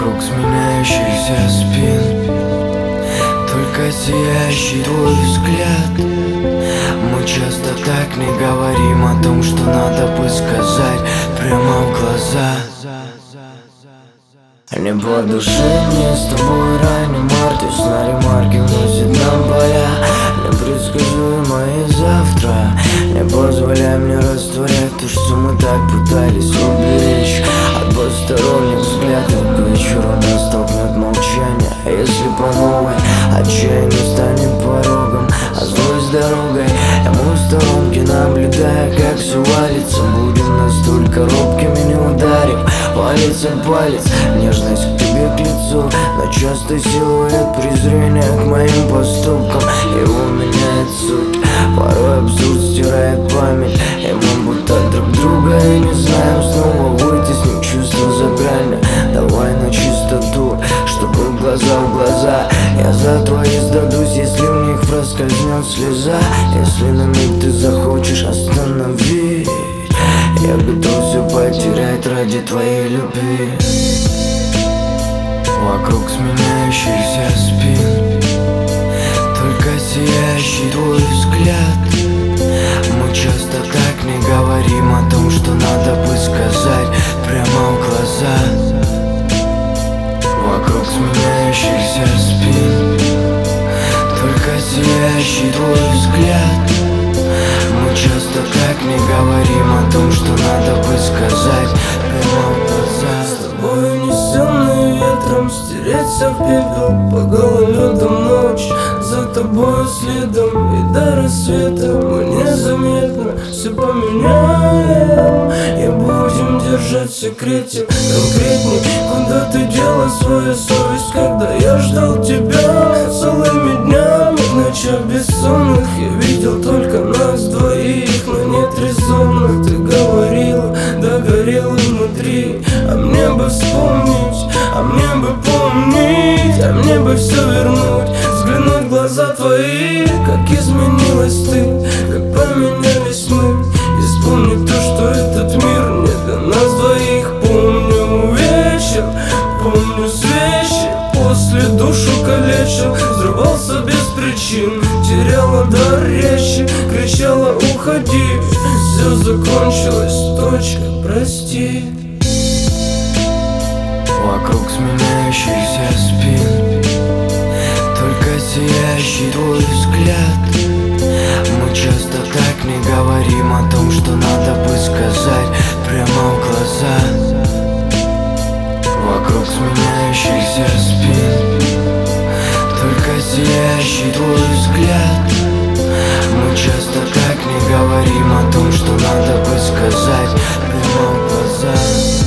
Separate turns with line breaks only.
Вокруг сменяющихся спин, только сияющий твой взгляд. Мы часто так не говорим о том, что надо бы сказать прямо в глаза. Не по душе мне с тобой ранний март, весна ремарки вносит нам поля. Непредсказуемое завтра не позволяй мне растворять то, что мы так пытались уберечь от посторонних взглядов. К вечеру нас столкнет молчание, если по новой отчаяние станет порогом, а злость дорогой. И мы в сторонке, наблюдая, как все валится, будем настолько робкими, не ударив палец о палец. Нежность к тебе к лицу, но часто силует презрение к моим поступкам. Его меняет суть, порой абсурд стирает память, и мы будто друг друга и не знаем. Снова вытесним чувства за грани, давай на чистоту, чтобы глаза в глаза. Я за твои сдадусь, если в них проскользнет слеза. Если на миг ты захочешь остановить, я готов все потерять ради твоей любви. Вокруг сменяющихся спин, только сияющий твой взгляд. Мы часто так не говорим о том, что надо бы сказать прямо в глаза. Вокруг сменяющихся спин, только сияющий твой взгляд. Мы часто так не говорим о том, что надо бы сказать прямо в глаза.
С тобой унесенный ветром, стереться в пепел по гололедам ночь. За тобою следом и до рассвета мы незаметно все поменяем и будем держать в секрете. Конкретней, куда ты дела свою совесть, когда я ждал тебя целыми днями. В ночах бессонных я видел только нас двоих, но нет резонно. Ты говорила, да горела внутри, а мне бы вспомнить, а мне бы помнить, а мне бы все вернуть. Взглянуть в глаза твои, как изменилась ты, как поменялись мы. И вспомнить то, что этот мир не для нас двоих. Помню вечер, помню свечи, после душу калечил, взрывался без причин, теряла дар речи, кричала уходи. Все закончилось, точка, прости.
Вокруг сменяющихся спин, только сияющий твой взгляд. Мы часто так не говорим о том, что надо бы сказать прямо в глаза. Вокруг сменяющихся спин, только сияющий твой взгляд. Мы часто так не говорим о том, что надо бы сказать прямо в глаза.